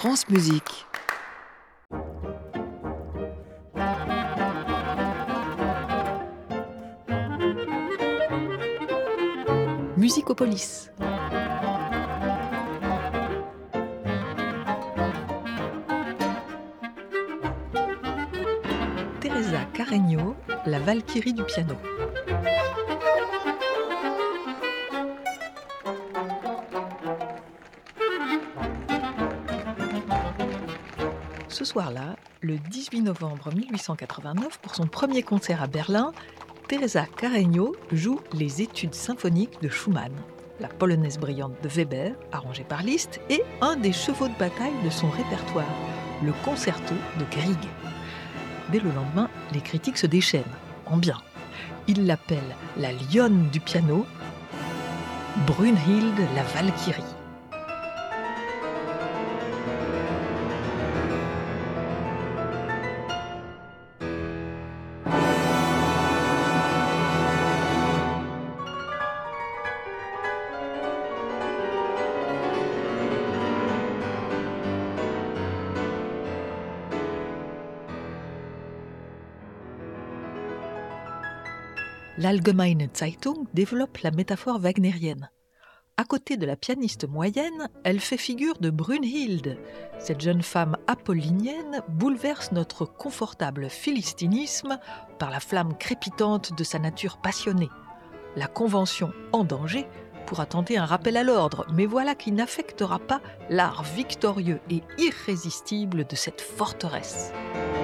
France Musique. Musicopolis. Teresa Carreño, la Valkyrie du piano. Ce soir-là, le 18 novembre 1889, pour son premier concert à Berlin, Teresa Carreño joue les études symphoniques de Schumann, la polonaise brillante de Weber, arrangée par Liszt, et un des chevaux de bataille de son répertoire, le concerto de Grieg. Dès le lendemain, les critiques se déchaînent, en bien. Ils l'appellent la lionne du piano, Brünnhilde la Valkyrie. L'Allgemeine Zeitung développe la métaphore wagnérienne. À côté de la pianiste moyenne, elle fait figure de Brünnhilde. Cette jeune femme apollinienne bouleverse notre confortable philistinisme par la flamme crépitante de sa nature passionnée. La convention en danger pourra tenter un rappel à l'ordre, mais voilà qui n'affectera pas l'art victorieux et irrésistible de cette forteresse.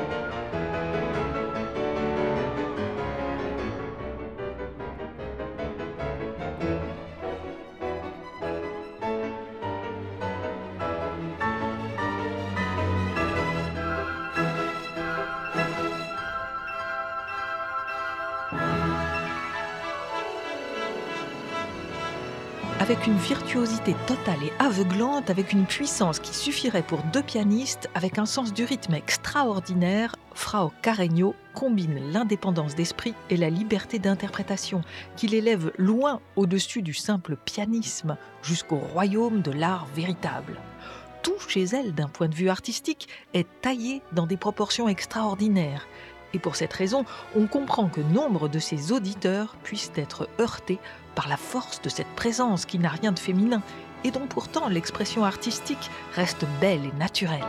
Avec une virtuosité totale et aveuglante, avec une puissance qui suffirait pour deux pianistes, avec un sens du rythme extraordinaire, Frau Carreño combine l'indépendance d'esprit et la liberté d'interprétation, qui l'élève loin au-dessus du simple pianisme, jusqu'au royaume de l'art véritable. Tout chez elle, d'un point de vue artistique, est taillé dans des proportions extraordinaires. Et pour cette raison, on comprend que nombre de ses auditeurs puissent être heurtés par la force de cette présence qui n'a rien de féminin et dont pourtant l'expression artistique reste belle et naturelle.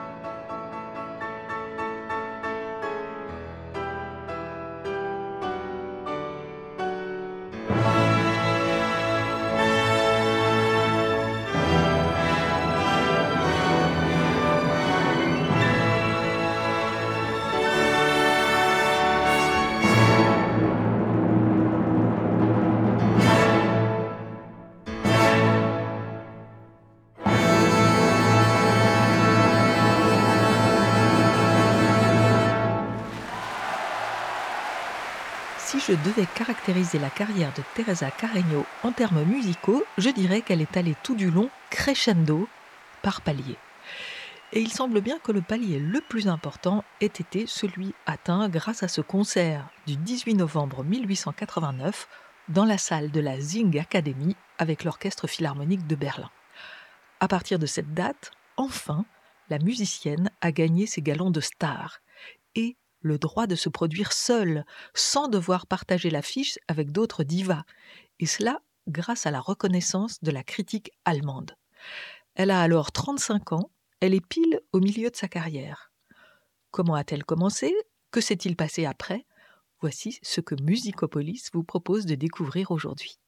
Si je devais caractériser la carrière de Teresa Carreño en termes musicaux, je dirais qu'elle est allée tout du long crescendo par palier. Et il semble bien que le palier le plus important ait été celui atteint grâce à ce concert du 18 novembre 1889 dans la salle de la Singakademie avec l'Orchestre Philharmonique de Berlin. À partir de cette date, enfin, la musicienne a gagné ses galons de star et le droit de se produire seule, sans devoir partager l'affiche avec d'autres divas, et cela grâce à la reconnaissance de la critique allemande. Elle a alors 35 ans, elle est pile au milieu de sa carrière. Comment a-t-elle commencé ? Que s'est-il passé après ? Voici ce que Musicopolis vous propose de découvrir aujourd'hui.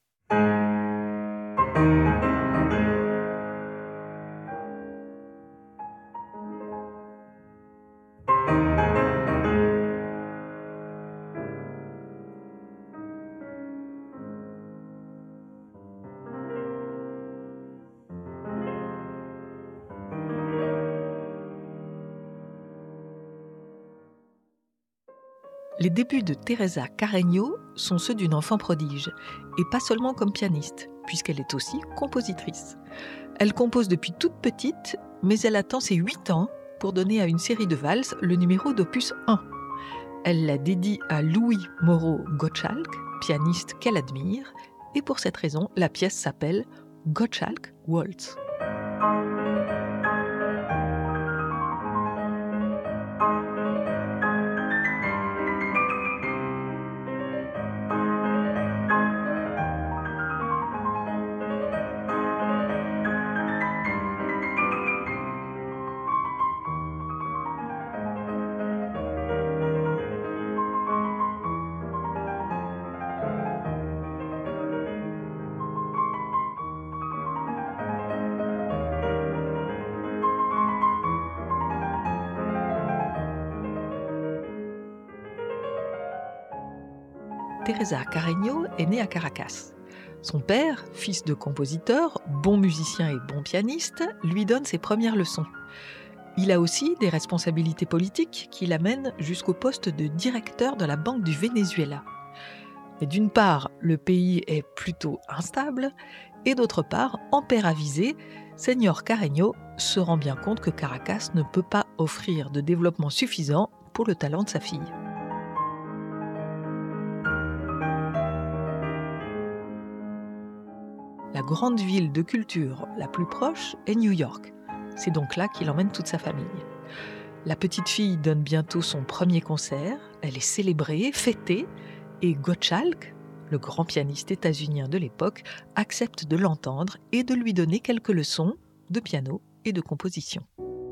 Les débuts de Teresa Carreño sont ceux d'une enfant prodige, et pas seulement comme pianiste, puisqu'elle est aussi compositrice. Elle compose depuis toute petite, mais elle attend ses 8 ans pour donner à une série de valses le numéro d'opus 1. Elle la dédie à Louis Moreau Gottschalk, pianiste qu'elle admire, et pour cette raison, la pièce s'appelle Gottschalk Waltz. Teresa Carreño est née à Caracas. Son père, fils de compositeur, bon musicien et bon pianiste, lui donne ses premières leçons. Il a aussi des responsabilités politiques qui l'amènent jusqu'au poste de directeur de la Banque du Venezuela. Mais d'une part, le pays est plutôt instable, et d'autre part, en père avisé, Señor Carreño se rend bien compte que Caracas ne peut pas offrir de développement suffisant pour le talent de sa fille. La grande ville de culture la plus proche est New York. C'est donc là qu'il emmène toute sa famille. La petite fille donne bientôt son premier concert, elle est célébrée, fêtée, et Gottschalk, le grand pianiste états-unien de l'époque, accepte de l'entendre et de lui donner quelques leçons de piano et de composition.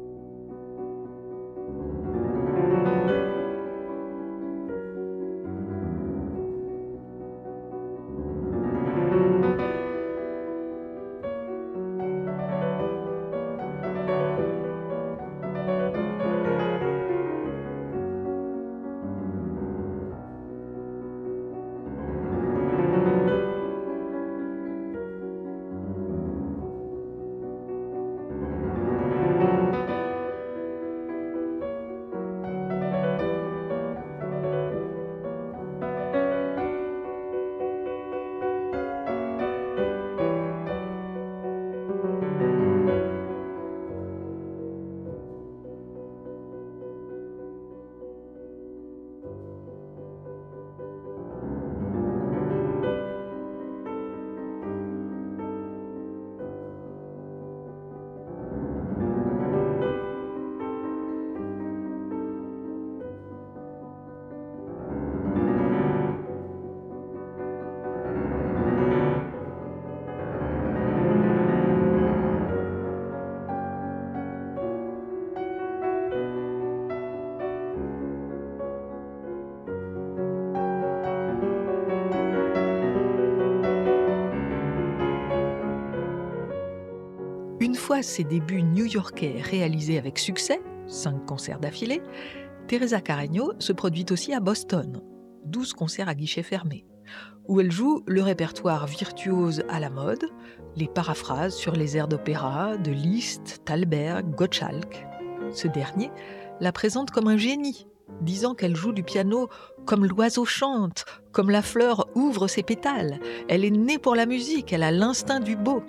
Une fois ses débuts new-yorkais réalisés avec succès, 5 concerts d'affilée, Teresa Carreño se produit aussi à Boston, 12 concerts à guichet fermé, où elle joue le répertoire virtuose à la mode, les paraphrases sur les airs d'opéra de Liszt, Thalberg, Gottschalk. Ce dernier la présente comme un génie, disant qu'elle joue du piano comme l'oiseau chante, comme la fleur ouvre ses pétales. Elle est née pour la musique, elle a l'instinct du beau.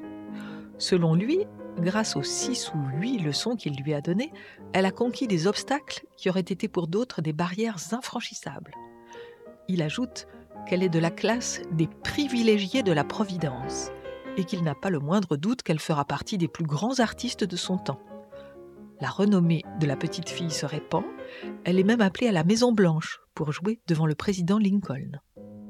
Selon lui, grâce aux 6 ou 8 leçons qu'il lui a données, elle a conquis des obstacles qui auraient été pour d'autres des barrières infranchissables. Il ajoute qu'elle est de la classe des privilégiés de la Providence et qu'il n'a pas le moindre doute qu'elle fera partie des plus grands artistes de son temps. La renommée de la petite fille se répand, elle est même appelée à la Maison-Blanche pour jouer devant le président Lincoln.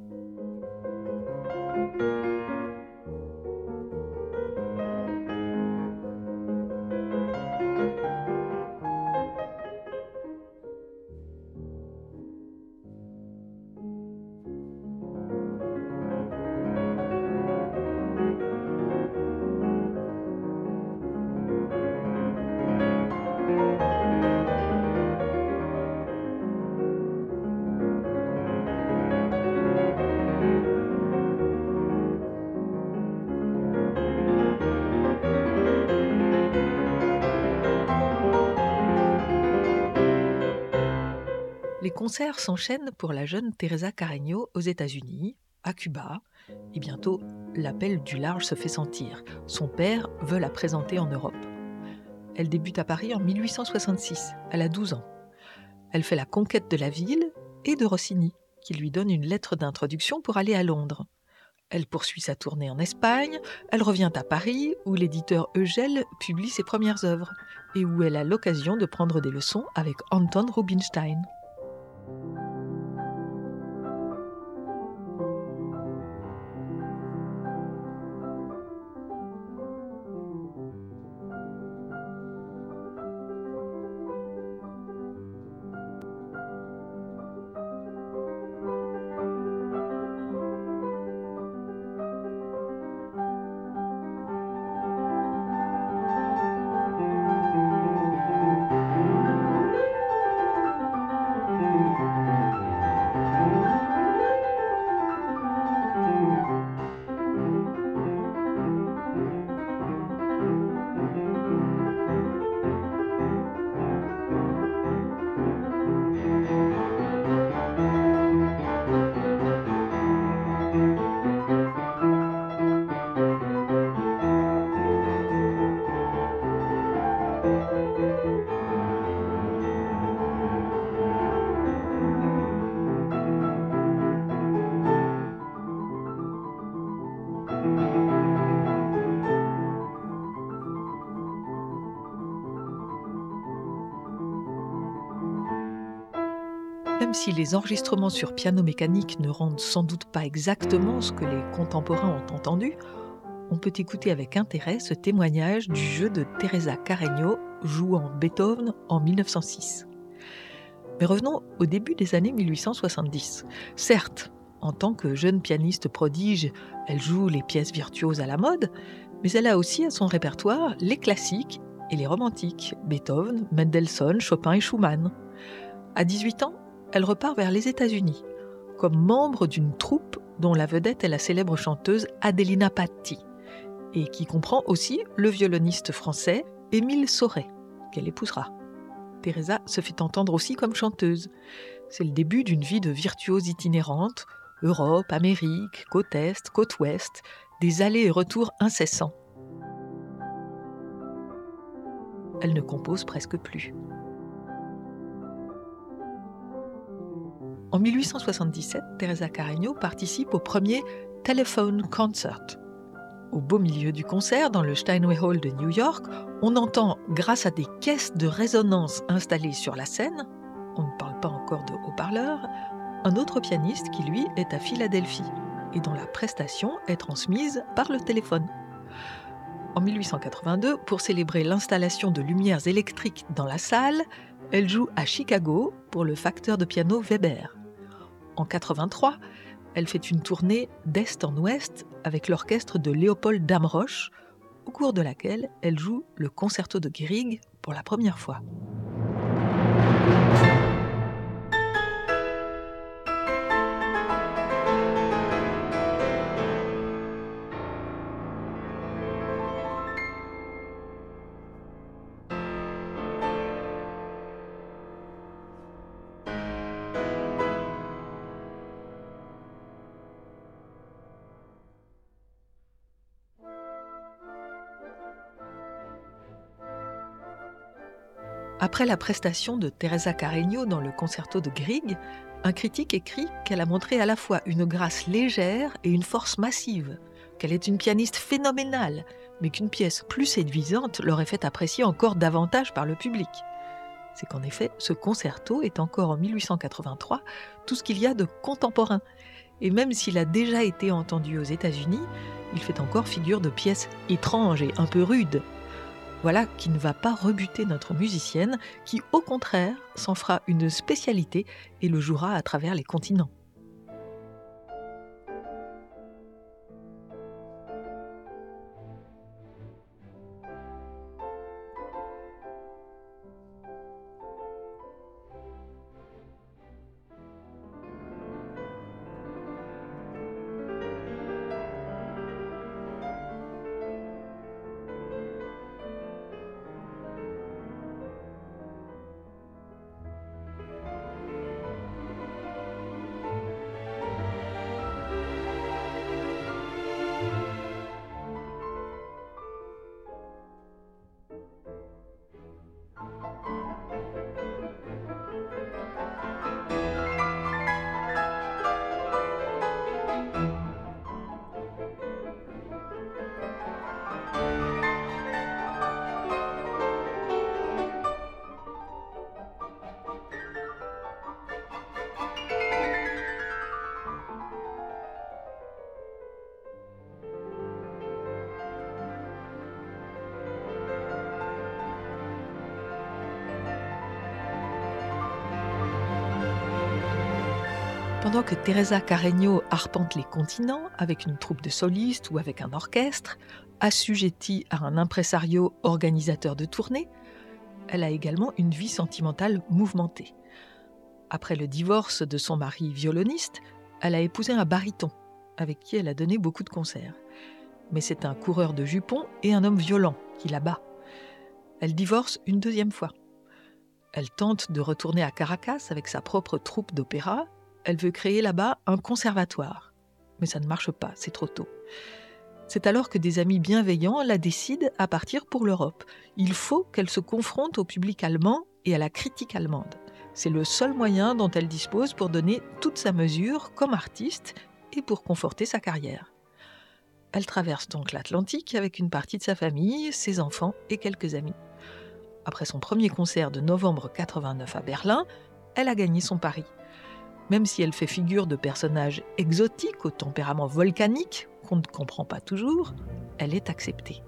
Les concerts s'enchaînent pour la jeune Teresa Carreño aux États-Unis, à Cuba, et bientôt l'appel du large se fait sentir. Son père veut la présenter en Europe. Elle débute à Paris en 1866, elle a 12 ans. Elle fait la conquête de la ville et de Rossini, qui lui donne une lettre d'introduction pour aller à Londres. Elle poursuit sa tournée en Espagne, elle revient à Paris, où l'éditeur Eugèle publie ses premières œuvres, et où elle a l'occasion de prendre des leçons avec Anton Rubinstein. même si les enregistrements sur piano mécanique ne rendent sans doute pas exactement ce que les contemporains ont entendu, on peut écouter avec intérêt ce témoignage du jeu de Teresa Carreño jouant Beethoven en 1906. Mais revenons au début des années 1870. Certes, en tant que jeune pianiste prodige, elle joue les pièces virtuoses à la mode, mais elle a aussi à son répertoire les classiques et les romantiques, Beethoven, Mendelssohn, Chopin et Schumann. À 18 ans, elle repart vers les États-Unis, comme membre d'une troupe dont la vedette est la célèbre chanteuse Adelina Patti, et qui comprend aussi le violoniste français Émile Sauret, qu'elle épousera. Teresa se fait entendre aussi comme chanteuse. C'est le début d'une vie de virtuose itinérante, Europe, Amérique, côte Est, côte Ouest, des allers et retours incessants. Elle ne compose presque plus. En 1877, Teresa Carreño participe au premier Telephone Concert. Au beau milieu du concert, dans le Steinway Hall de New York, on entend, grâce à des caisses de résonance installées sur la scène, on ne parle pas encore de haut-parleurs, un autre pianiste qui, lui, est à Philadelphie et dont la prestation est transmise par le téléphone. En 1882, pour célébrer l'installation de lumières électriques dans la salle, elle joue à Chicago pour le facteur de piano Weber. En 1983, elle fait une tournée d'est en ouest avec l'orchestre de Léopold Damrosch, au cours de laquelle elle joue le concerto de Grieg pour la première fois. Après la prestation de Teresa Carreño dans le concerto de Grieg, un critique écrit qu'elle a montré à la fois une grâce légère et une force massive, qu'elle est une pianiste phénoménale, mais qu'une pièce plus séduisante l'aurait fait apprécier encore davantage par le public. C'est qu'en effet, ce concerto est encore en 1883 tout ce qu'il y a de contemporain. Et même s'il a déjà été entendu aux États-Unis, il fait encore figure de pièce étrange et un peu rude. Voilà qui ne va pas rebuter notre musicienne, qui au contraire s'en fera une spécialité et le jouera à travers les continents. Pendant que Teresa Carreño arpente les continents avec une troupe de solistes ou avec un orchestre, assujettie à un impresario organisateur de tournées, elle a également une vie sentimentale mouvementée. Après le divorce de son mari violoniste, elle a épousé un baryton, avec qui elle a donné beaucoup de concerts. Mais c'est un coureur de jupons et un homme violent qui la bat. Elle divorce une deuxième fois. Elle tente de retourner à Caracas avec sa propre troupe d'opéra. Elle veut créer là-bas un conservatoire. Mais ça ne marche pas, c'est trop tôt. C'est alors que des amis bienveillants la décident à partir pour l'Europe. Il faut qu'elle se confronte au public allemand et à la critique allemande. C'est le seul moyen dont elle dispose pour donner toute sa mesure comme artiste et pour conforter sa carrière. Elle traverse donc l'Atlantique avec une partie de sa famille, ses enfants et quelques amis. Après son premier concert de novembre 89 à Berlin, elle a gagné son pari. Même si elle fait figure de personnage exotique au tempérament volcanique, qu'on ne comprend pas toujours, elle est acceptée.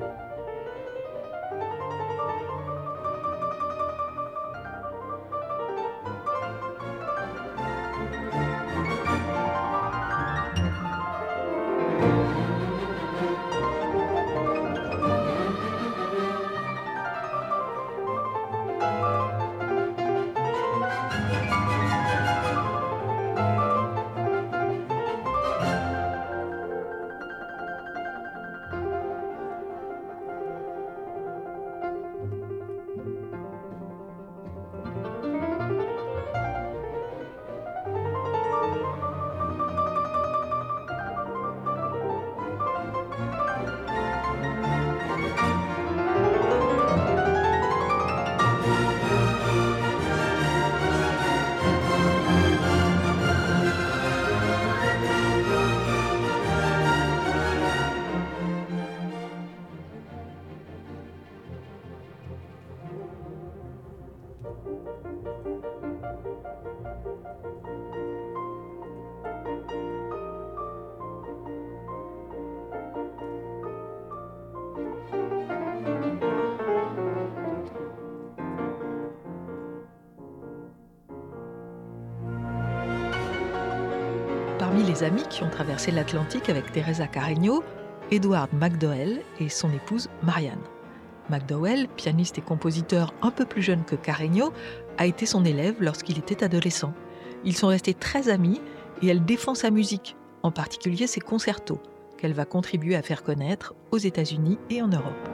Parmi les amis qui ont traversé l'Atlantique avec Teresa Carreño, Edward McDowell et son épouse Marianne. McDowell, pianiste et compositeur un peu plus jeune que Carreño, a été son élève lorsqu'il était adolescent. Ils sont restés très amis et elle défend sa musique, en particulier ses concertos, qu'elle va contribuer à faire connaître aux États-Unis et en Europe.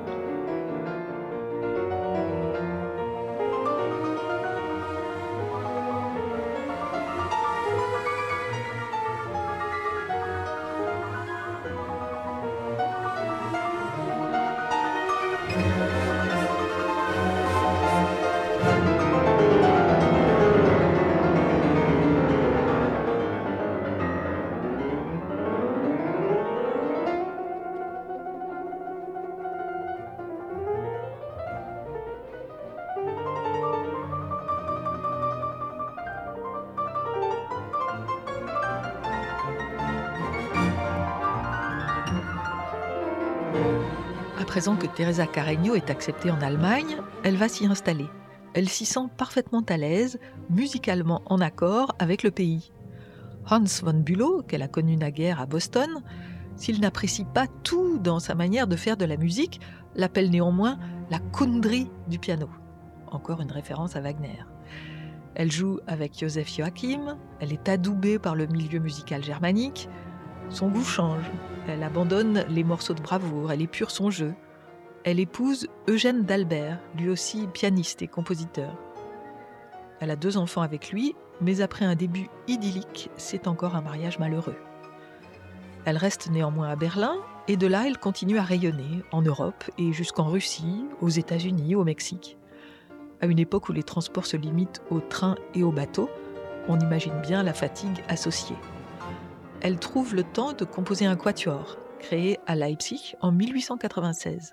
À présent que Teresa Carreño est acceptée en Allemagne, elle va s'y installer. Elle s'y sent parfaitement à l'aise, musicalement en accord avec le pays. Hans von Bülow, qu'elle a connu naguère à Boston, s'il n'apprécie pas tout dans sa manière de faire de la musique, l'appelle néanmoins la Kundry du piano. Encore une référence à Wagner. Elle joue avec Joseph Joachim, elle est adoubée par le milieu musical germanique. Son goût change, elle abandonne les morceaux de bravoure, elle épure son jeu. Elle épouse Eugène d'Albert, lui aussi pianiste et compositeur. Elle a 2 enfants avec lui, mais après un début idyllique, c'est encore un mariage malheureux. Elle reste néanmoins à Berlin, et de là, elle continue à rayonner en Europe et jusqu'en Russie, aux États-Unis, au Mexique. À une époque où les transports se limitent au train et au bateau, on imagine bien la fatigue associée. Elle trouve le temps de composer un quatuor, créé à Leipzig en 1896.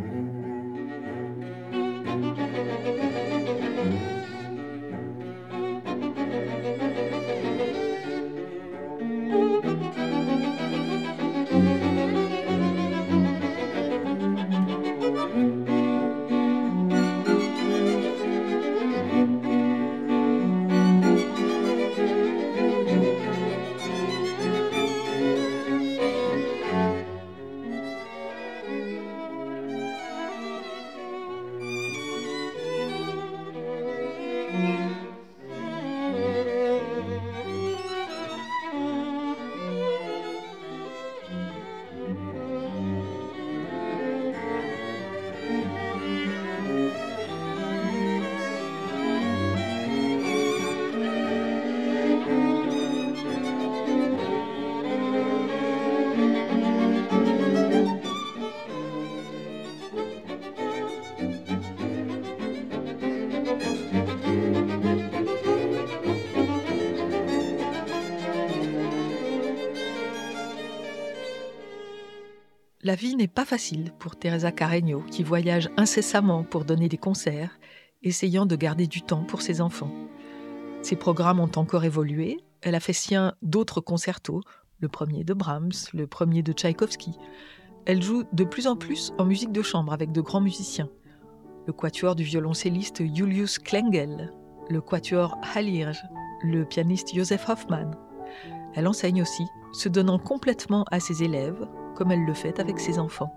La vie n'est pas facile pour Teresa Carreño, qui voyage incessamment pour donner des concerts, essayant de garder du temps pour ses enfants. Ses programmes ont encore évolué. Elle a fait sien d'autres concertos, le premier de Brahms, le premier de Tchaïkovski. Elle joue de plus en plus en musique de chambre avec de grands musiciens. Le quatuor du violoncelliste Julius Klengel, le quatuor Halirj, le pianiste Joseph Hoffmann. Elle enseigne aussi, se donnant complètement à ses élèves, comme elle le fait avec ses enfants.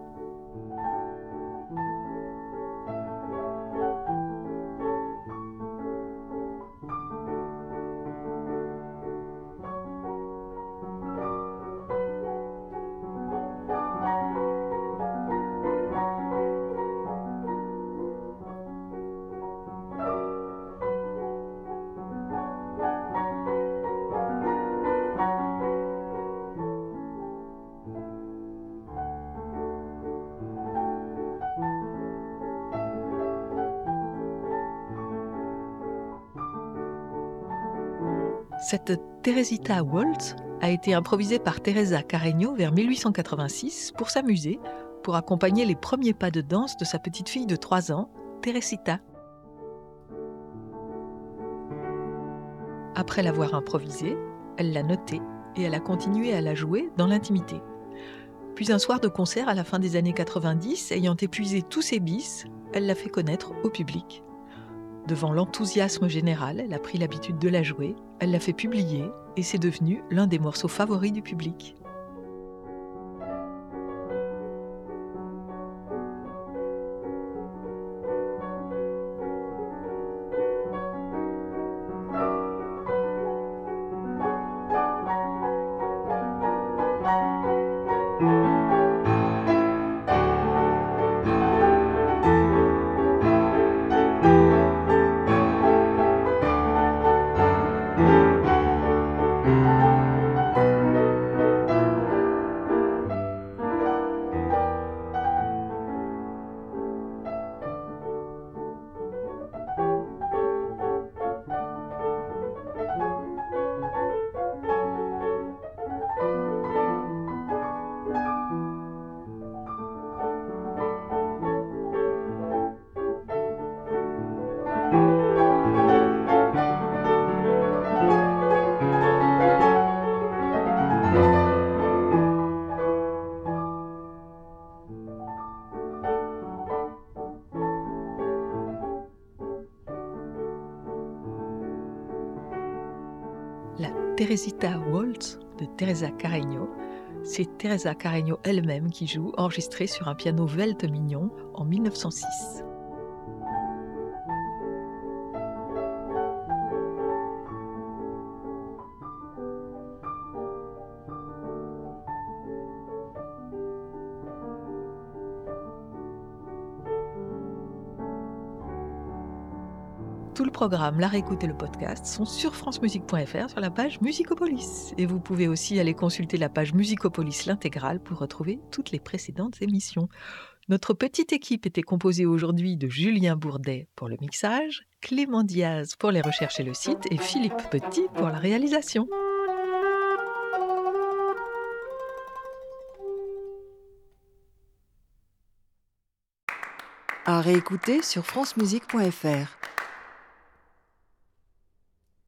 Cette Teresita Waltz a été improvisée par Teresa Carreño vers 1886 pour s'amuser, pour accompagner les premiers pas de danse de sa petite fille de 3 ans, Teresita. Après l'avoir improvisée, elle l'a notée et elle a continué à la jouer dans l'intimité. Puis un soir de concert à la fin des années 90, ayant épuisé tous ses bis, elle l'a fait connaître au public. Devant l'enthousiasme général, elle a pris l'habitude de la jouer, elle l'a fait publier et c'est devenu l'un des morceaux favoris du public. La Teresita Waltz de Teresa Carreño, c'est Teresa Carreño elle-même qui joue, enregistrée sur un piano Velte Mignon en 1906. Tout le programme, la réécoute et le podcast sont sur francemusique.fr sur la page Musicopolis. Et vous pouvez aussi aller consulter la page Musicopolis l'intégrale pour retrouver toutes les précédentes émissions. Notre petite équipe était composée aujourd'hui de Julien Bourdet pour le mixage, Clément Diaz pour les recherches et le site et Philippe Petit pour la réalisation. À réécouter sur francemusique.fr.